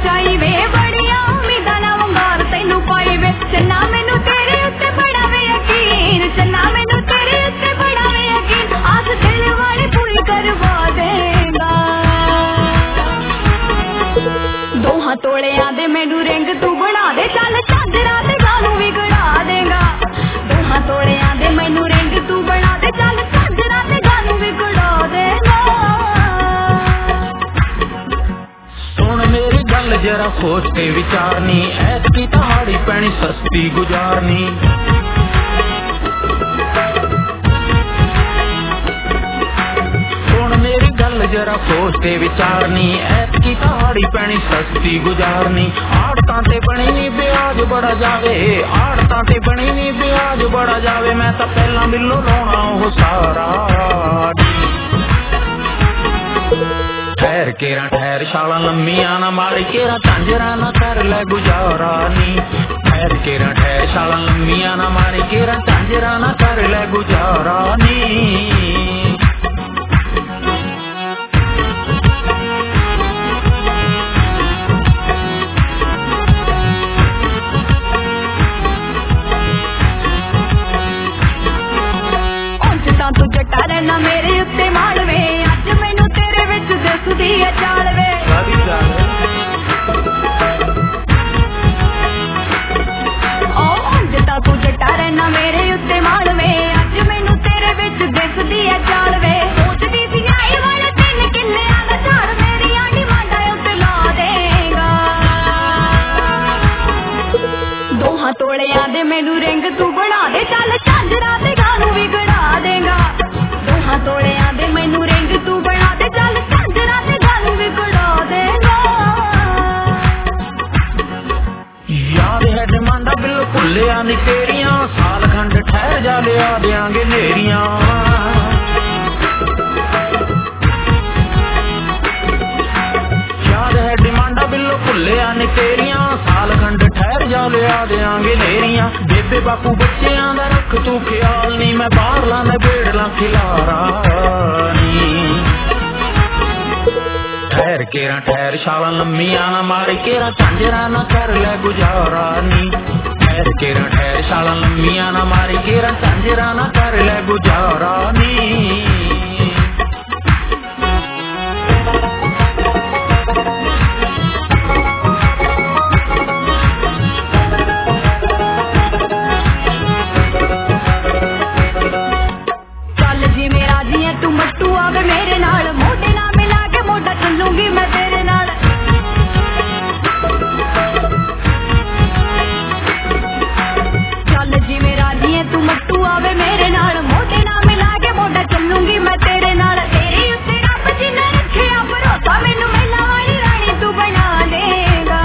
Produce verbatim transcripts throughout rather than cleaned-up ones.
ਸੱਚਾਈ ਵੇ ਬੜੀਆਂ ਉਮੀਦਾਂ ਨਾਲ ਵੰਗਾਰ ਤੈਨੂੰ ਪਾਈ ਵੇ ਚੰਨਾ ਮੈਨੂੰ ਤੇਰੇ ਉੱਤੇ ਬੜਾ ਵੇ ਯਕੀਨ ਚੰਨਾ ਮੈਨੂੰ ਤੇਰੇ ਉੱਤੇ ਬੜਾ ਵੇ ਯਕੀਨ ਆਸ ਦਿਲ ਵਾਲੀ ਪੂਰੀ ਕਰਵਾ ਦੇਗਾ ਦੋਹਾਂ ਤੋਲਿਆਂ ਦੇ ਮੈਨੂੰ ਰਿੰਗ ਤੂੰ ਬਣਾ ਦੇ ਚੱਲ ਝਾਂਜਰਾਂ ਤੇ ਗਾਨੂੰ ਵੀ ਗੜਾ ਦੇਗਾ ਦੋਹਾਂ ਤੋਲਿਆਂ ਦੇ ਮੈਨੂੰ ਰਿੰਗ ਤੂੰ ਬਣਾ ਦੇ ਚੱਲ ਝਾਂਜਰਾਂ ਤੇ ਗਾਨੂੰ ਵੀ ਗੜਾ ਦੇਗਾ ਸੁਣ ਮੇਰੀ ਗੱਲ ਜਰਾ ਸੋਚ ਕੇ ਵਿਚਾਰਨੀ ਐਤਕੀ ਪਹਾੜੀ ਪੈਣੀ ਸਸਤੀ ਗੁਜ਼ਾਰਨੀ ਸੁਣ ਮੇਰੀ ਗੱਲ ਜਰਾ ਸੋਚ ਕੇ ਵਿਚਾਰਨੀ ਐਤਕੀ ਪਹਾੜੀ ਪੈਣੀ ਸਸਤੀ ਗੁਜ਼ਾਰਨੀ ਆੜਤਾਂ ਤੇ ਬਣੀ ਨੀ ਵਿਆਜ ਬੜਾ ਜਾਵੇ ਆੜਤਾਂ ਤੇ ਬਣੀ ਨੀ ਵਿਆਜ ਬੜਾ ਜਾਵੇ ਮੈਂ ਤਾਂ ਪਹਿਲਾਂ ਮਿਲੋ ਲਾਉਣਾ ਉਹ ਸਾਰਾ ठहर केरा ठहर शाला लम्मिया ना मारी केरा झांजरा ना कर ले गुजारा नी ठहर केरा ठहर शाला लम्मिया ना मारी केरा झांजरा ना कर ले गुजारा नी तू जट्टा रहना मेरे उत्ते मालवे अज मैनू तेरे विच दिसदी है चाल वे जट्टा तू जट्टा रहना मेरे उत्ते मालवे अज मैनू तेरे विच दिसदी है चाल वे सोचदी सी आई वाले दिन किन्ने दा झाड़ मेरी आंडी मांडा उत्ते ला देगा दोहां तोलियां दे मैनू रिंग तू बना दे चल झांजरा ते गानू भी गड़ा देगा दोहां तोलियां दे मैनू रिंग तू बना दे चल झांजरा ते गानू भी गड़ा देगा याद है डिमांडा बिल्कुल लिया नी तेरियां साल खंड ठहर जा लिया देंगे नेरियां याद है डिमांडा बिल्कुल लिया नी तेरियां साल खंड ठहर जा लिया देंगे नेरियां बेबे बापू बच्चियां दा रख तू ख्याल नी मैं बाहर ला बेड़ला खिलारा नी ठहर केरा ठहर शाला लम्मिया ना मारी केरा झांजरा ना कर ले गुजारा नी ठहर केरा ठहर शाला लम्मिया ना मारी केरा झांजरा ना कर ले गुजारा नी मेरे नाल मोढे ना मिला के मोढा चलूंगी मैं तेरे नाल चल जी मेरा जी तू मट्टू आवे मेरे नाल मोढे ना मिला के मोढा चलूंगी मैं तेरे नाल तेरे उत्ते रब जी ने रखिया भरोसा मैनू मेला वाली रानी तू बना देगा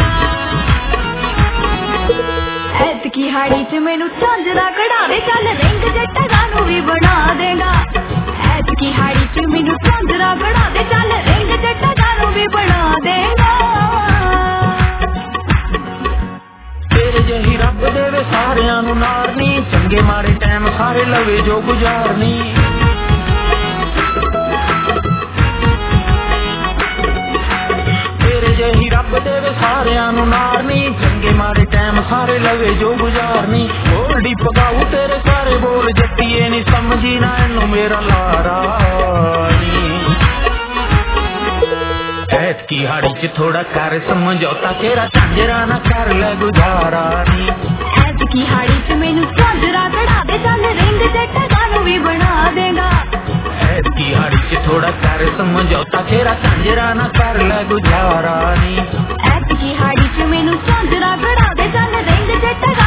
ऐतकी हाड़ी च मैनू झांजरा कढ़ा दे चल रिंग जट्टा गानू भी बना देगा की हाड़ी च मैनू झांजरा बना दे चल रिंग जट्टा गानू भी बना देगा तेरे जही रब देवे सारियां नू नारनी चंगे मारे टाइम सारे लवे जो गुजारनी तेरे जही रब देवे सारियां नू नारनी चंगे मारे टाइम सारे लवे जो गुजारनी होल्डी पगाऊ तेरे सारे बोल जट्टिए नी समझी ना इनू मेरा लारा ऐत की हाड़ी च थोड़ा कर समझौता तेरा झांजरा ना कर ले गुजारा नी ऐत की हाड़ी च मैनू झांजरा कढ़ा दे चल रिंग जट्टा गानू भी बना देगा ऐत की हाड़ी च थोड़ा कर समझौता तेरा झांजरा ना कर ले गुजारा नी ऐत की हाड़ी च मैनू झांजरा कढ़ा दे चल रिंग जट्टा